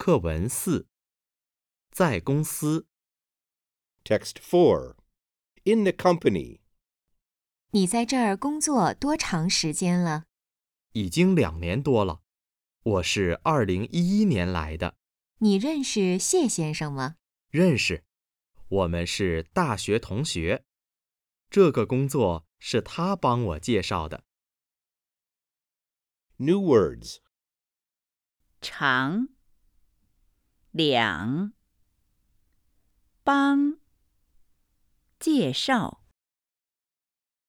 课文4，在公司。 Text 4. In the company. 你在这儿工作多长时间了？ 已经2年多了，我是2011年来的。 你认识谢先生吗？ 认识，我们是大学同学。这个工作是他帮我介绍的。 New words. 长、两、帮、介绍。